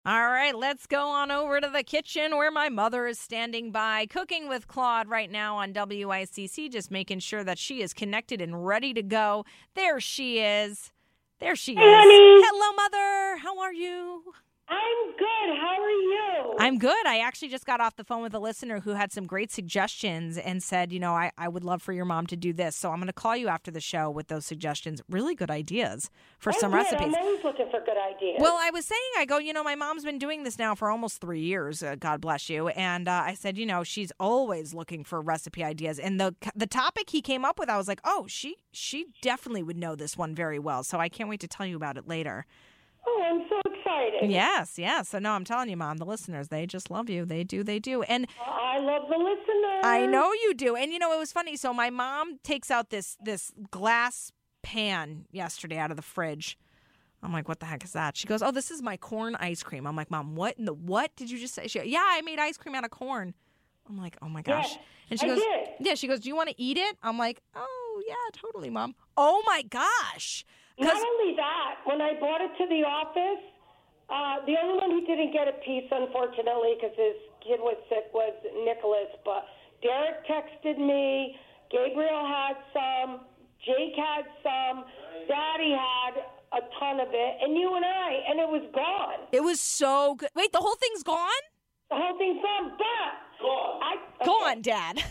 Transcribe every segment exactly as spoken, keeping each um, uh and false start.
All right, let's go on over to the kitchen where my mother is standing by, cooking with Claude right now on W I C C, just making sure that she is connected and ready to go. There she is. There she Hey, is. honey. Hello, Mother. How are you? I'm good. How are you? I'm good. I actually just got off the phone with a listener who had some great suggestions and said, you know, I, I would love for your mom to do this. So I'm going to call you after the show with those suggestions. Really good ideas for I'm some good. recipes. I'm always looking for good ideas. Well, I was saying, I go, you know, my mom's been doing this now for almost three years, uh, God bless you. And uh, I said, you know, she's always looking for recipe ideas. And the the topic he came up with, I was like, oh, she she definitely would know this one very well. So I can't wait to tell you about it later. Oh, I'm so excited. Yes, yes. So no, I'm telling you, Mom, the listeners, they just love you. They do, they do. And I love the listeners. I know you do. And, you know, it was funny. So my mom takes out this this glass pan yesterday out of the fridge. I'm like, what the heck is that? She goes, oh, this is my corn ice cream. I'm like, Mom, what in the what did you just say? She goes, yeah, I made ice cream out of corn. I'm like, oh, my gosh. Yes, and she I goes, did. yeah, she goes, do you want to eat it? I'm like, oh, yeah, totally, Mom. Oh, my gosh. Not only that, when I brought it to the office, uh, the only one who didn't get a piece, unfortunately, because his kid was sick, was Nicholas. But Derek texted me. Gabriel had some. Jake had some. Daddy had a ton of it. And you and I. And it was gone. It was so good. Wait, the whole thing's gone? The whole thing's gone. But Gone. I, okay. Go on, Dad.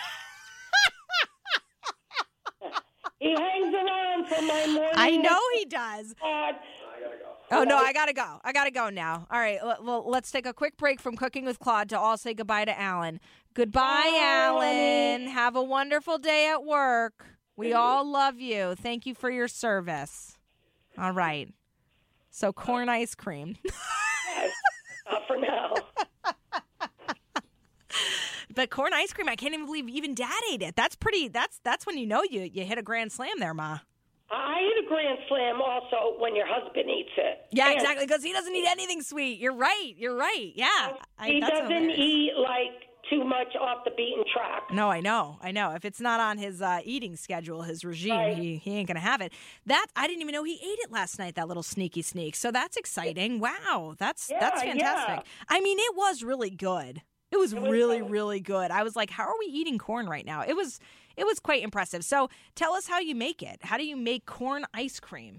He hangs around for my morning. I know he does. God. I gotta go. Oh, no, I got to go. I got to go now. All right, l- well, let's take a quick break from Cooking with Claude to all say goodbye to Alan. Goodbye, Bye, Alan. honey. Have a wonderful day at work. We all love you. Thank you for your service. All right. So corn ice cream. Yes. Not for now. But corn ice cream, I can't even believe even Dad ate it. That's pretty, that's that's when you know you, you hit a grand slam there, Ma. I eat a grand slam also when your husband eats it. Yeah, And exactly, because he doesn't eat anything sweet. You're right. You're right. Yeah. I, He that's doesn't hilarious. eat like too much off the beaten track. No, I know. I know. If it's not on his uh, eating schedule, his regime, Right. he, he ain't going to have it. That I didn't even know he ate it last night, that little sneaky sneak. So that's exciting. Wow. That's Yeah, that's fantastic. yeah. I mean, it was really good. It was, was really, good. really good. I was like, how are we eating corn right now? It was it was quite impressive. So tell us how you make it. How do you make corn ice cream?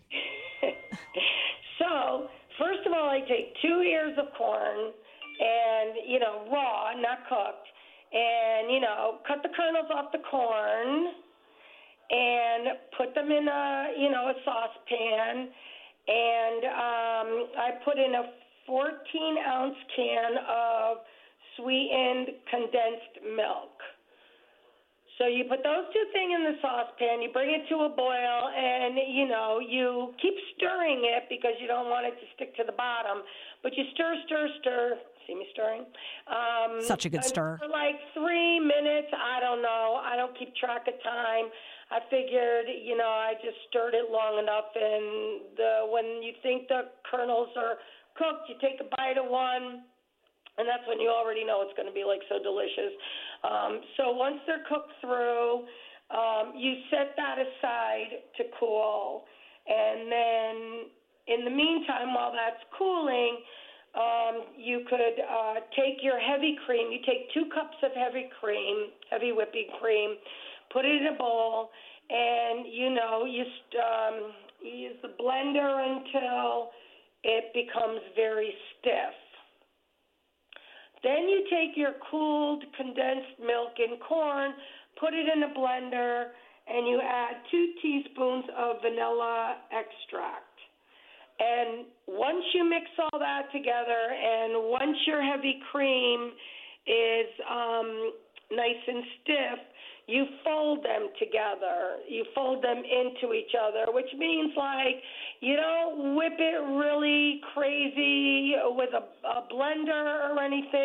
So, first of all, I take two ears of corn and, you know, raw, not cooked, and, you know, cut the kernels off the corn and put them in a, you know, a saucepan. And um, I put in a fourteen ounce can of sweetened condensed milk. So you put those two things in the saucepan, you bring it to a boil, and, you know, you keep stirring it because you don't want it to stick to the bottom. But you stir, stir, stir. See me stirring? Um, Such a good and stir. For like three minutes, I don't know. I don't keep track of time. I figured, you know, I just stirred it long enough, and the, when you think the kernels are cooked, you take a bite of one. And that's when you already know it's going to be, like, so delicious. Um, so once they're cooked through, um, you set that aside to cool. And then in the meantime, while that's cooling, um, you could uh, take your heavy cream. You take two cups of heavy cream, heavy whipping cream, put it in a bowl, and, you know, you, um, you use the blender until it becomes very stiff. Then you take your cooled condensed milk and corn, put it in a blender, and you add two teaspoons of vanilla extract. And once you mix all that together, and once your heavy cream is um, nice and stiff, you fold them together. You fold them into each other, which means, like, you don't whip it really crazy with a, a blender or anything.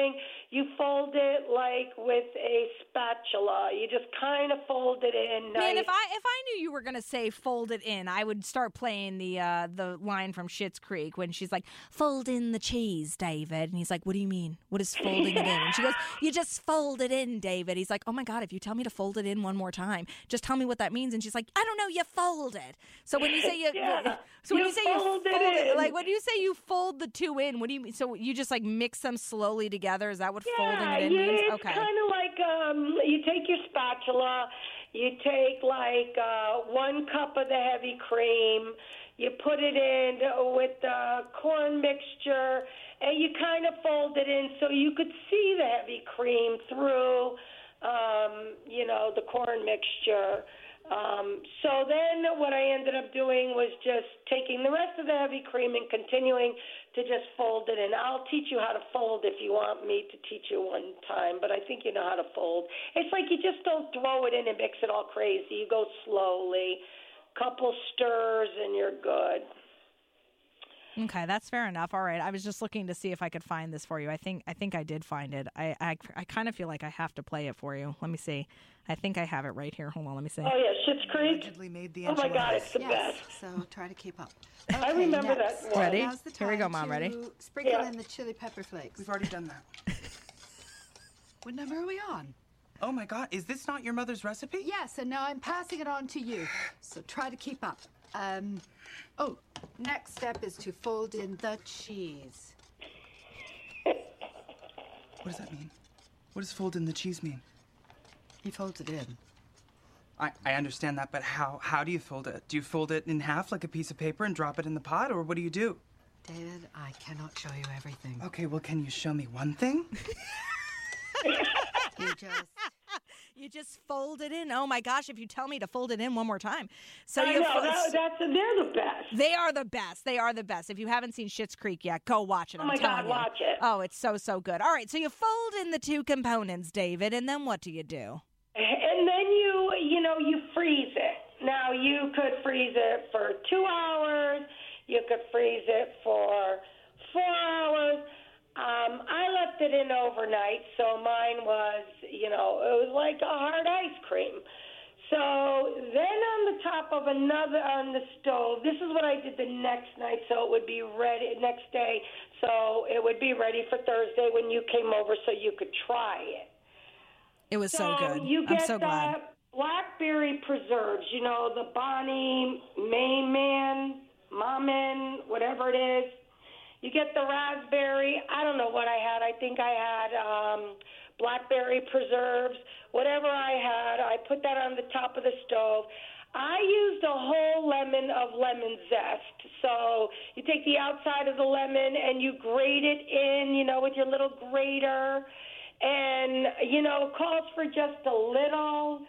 you fold it like with a spatula. You just kind of fold it in. Man, nice. if I if I knew you were gonna say fold it in, I would start playing the uh, the line from Schitt's Creek when she's like, "Fold in the cheese, David," and he's like, "What do you mean? What is folding it in?" And she goes, "You just fold it in, David." He's like, "Oh my God, if you tell me to fold it in one more time, just tell me what that means." And she's like, "I don't know. You fold it." So when you say you, Yeah. so when You you say you fold fold it it, in. like when you say you fold the two in, what do you mean? So you just like mix them slowly together? Is that what folding it in yeah, means? it's Okay. kind of like um, you take your spatula, you take like uh, one cup of the heavy cream, you put it in with the corn mixture, and you kind of fold it in so you could see the heavy cream through, um, you know, the corn mixture. Um, so then what I ended up doing was just taking the rest of the heavy cream and continuing to just fold it in. I'll teach you how to fold if you want me to teach you one time, but I think you know how to fold. It's like you just don't throw it in and mix it all crazy. You go slowly, couple stirs, and you're good. Okay, that's fair enough. All right, I was just looking to see if I could find this for you. I think I think I did find it. I I, I kind of feel like I have to play it for you. Let me see. I think I have it right here. Hold on, let me see. Oh yeah, Schitt's Creek. Allegedly made the Oh my God, it's the Yes, best. so try to keep up. I Okay, remember next. that one. Ready? Now's the Here we go, time Mom. to Ready? Sprinkle Yeah. in the chili pepper flakes. We've already done that. What number are we on? Oh my God, is this not your mother's recipe? Yes, and now I'm passing it on to you. So try to keep up. Um, oh, next step is to fold in the cheese. What does that mean? What does fold in the cheese mean? He folds it in. I, I understand that, but how, how do you fold it? Do you fold it in half like a piece of paper and drop it in the pot, or what do you do? David, I cannot show you everything. Okay, well, can you show me one thing? You just... You just fold it in. Oh my gosh! If you tell me to fold it in one more time, so I you. know, fo- that, that's, they're the best. They are the best. They are the best. If you haven't seen Schitt's Creek yet, go watch it. Oh I'm my telling God, you. watch it. Oh, it's so so good. All right, so you fold in the two components, David, and then what do you do? And then you, you know, you freeze it. Now, you could freeze it for two hours. You could freeze it for four hours. Um, I left it in overnight, so mine was, you know, it was like a hard ice cream. So then on the top of another, on the stove, this is what I did the next night, so it would be ready, next day, so it would be ready for Thursday when you came over so you could try it. It was so, good. You I'm get so glad. the blackberry preserves, you know, the Bonnie, Mayman, Maman, whatever it is. You get the raspberry. I don't know what I had. I think I had um, blackberry preserves. Whatever I had, I put that on the top of the stove. I used a whole lemon of lemon zest. So you take the outside of the lemon and you grate it in, you know, with your little grater. And, you know, it calls for just a little,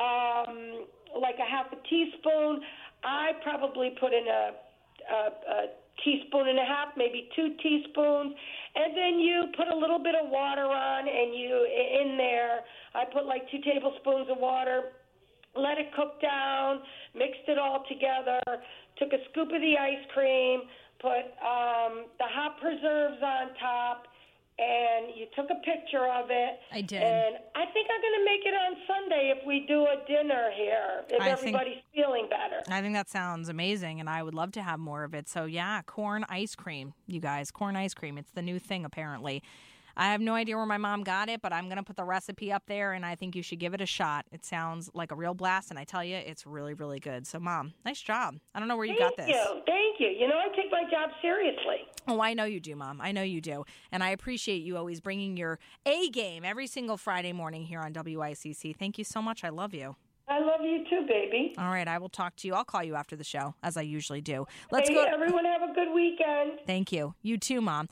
um, like a half a teaspoon. I probably put in a, a, a teaspoon and a half, maybe two teaspoons. And then you put a little bit of water on and you, in there, I put like two tablespoons of water, let it cook down, mixed it all together, took a scoop of the ice cream, put um, the hot preserves on top, and you took a picture of it. I did. And I think I'm going to make it on Sunday if we do a dinner here, if I think- everybody's feeling better. I think that sounds amazing, and I would love to have more of it. So, yeah, corn ice cream, you guys. Corn ice cream. It's the new thing, apparently. I have no idea where my mom got it, but I'm going to put the recipe up there, and I think you should give it a shot. It sounds like a real blast, and I tell you, it's really, really good. So, Mom, nice job. I don't know where you got this. Thank you. Thank you. You know, I take my job seriously. Oh, I know you do, Mom. I know you do. And I appreciate you always bringing your A game every single Friday morning here on W I C C. Thank you so much. I love you. I love you too, baby. All right, I will talk to you. I'll call you after the show, as I usually do. Let's Hey, go. everyone have a good weekend. Thank you. You too, Mom.